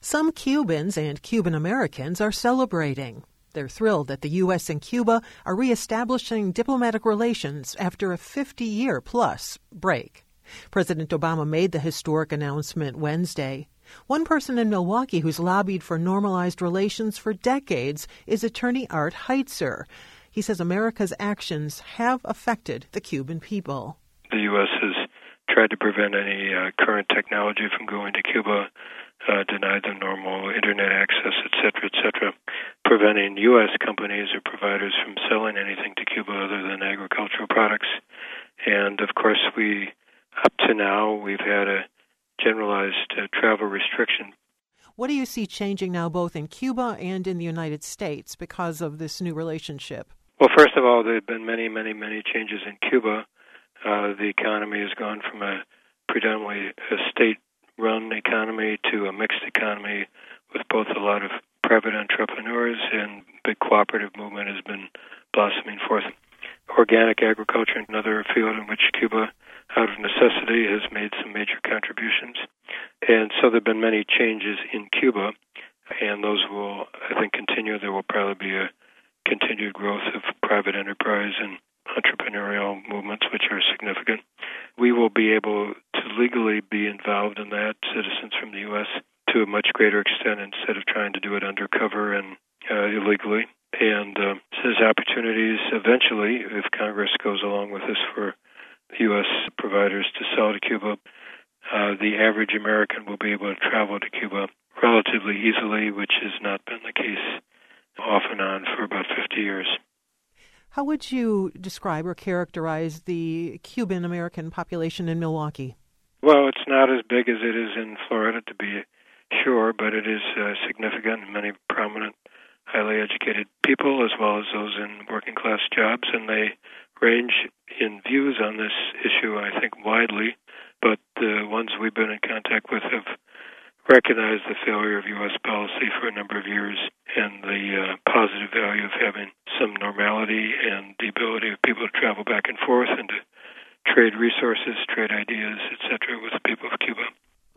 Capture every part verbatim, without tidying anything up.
Some Cubans and Cuban Americans are celebrating. They're thrilled that the U S and Cuba are reestablishing diplomatic relations after a fifty-year-plus break. President Obama made the historic announcement Wednesday. One person in Milwaukee who's lobbied for normalized relations for decades is attorney Art Heitzer. He says America's actions have affected the Cuban people. The U S has tried to prevent any uh, current technology from going to Cuba, uh, denied them normal Internet access, et cetera, et cetera, preventing U S companies or providers from selling anything to Cuba other than agricultural products. And, of course, we, up to now, we've had a generalized uh, travel restriction. What do you see changing now both in Cuba and in the United States because of this new relationship? Well, first of all, there have been many, many, many changes in Cuba. Uh, the economy has gone from a predominantly a state-run economy to a mixed economy with both a lot of private entrepreneurs, and big cooperative movement has been blossoming forth. Organic agriculture, another field in which Cuba, out of necessity, has made some major contributions. And so there have been many changes in Cuba, and those will, I think, continue. There will probably be a continued growth of private enterprise and entrepreneurial movements, which are significant. We will be able to legally be involved in that, citizens from the U S, to a much greater extent instead of trying to do it undercover and uh, illegally. And uh, there's opportunities eventually, if Congress goes along with this, for U S providers to sell to Cuba. Uh, the average American will be able to travel to Cuba relatively easily, which has not been the case off and on for about fifty years. How would you describe or characterize the Cuban-American population in Milwaukee? Well, it's not as big as it is in Florida, to be sure, but it is uh, significant in many prominent, highly educated people, as well as those in working-class jobs, and they range in views on this issue, I think, widely, but the ones we've been in contact with have recognized the failure of U S policy for a number of years and the uh, positive value of having some normality and the ability of people to travel back and forth and to trade resources, trade ideas, et cetera, with the people of Cuba.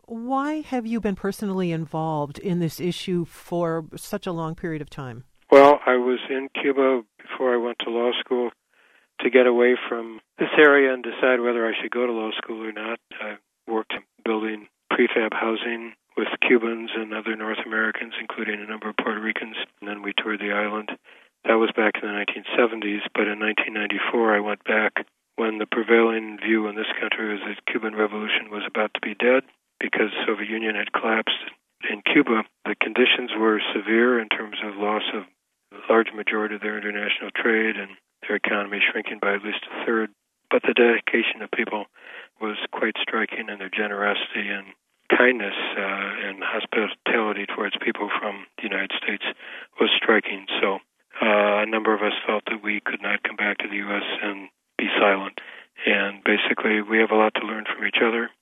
Why have you been personally involved in this issue for such a long period of time? Well, I was in Cuba before I went to law school to get away from this area and decide whether I should go to law school or not. I worked building prefab housing with Cubans and other North Americans, including a number of Puerto Ricans, and then we toured the island. That was back in the nineteen seventies, but in nineteen ninety-four I went back when the prevailing view in this country was that the Cuban Revolution was about to be dead because the Soviet Union had collapsed. In Cuba, the conditions were severe in terms of loss of a large majority of their international trade and their economy shrinking by at least a third. But the dedication of people was quite striking, and their generosity and kindness uh, and hospitality towards people from the United States was striking. So uh, a number of us felt that we could not come back to the U S and be silent. And basically, we have a lot to learn from each other.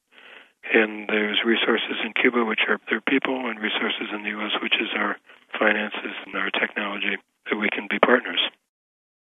And there's resources in Cuba, which are their people, and resources in the U S, which is our finances and our technology, that we can be partners.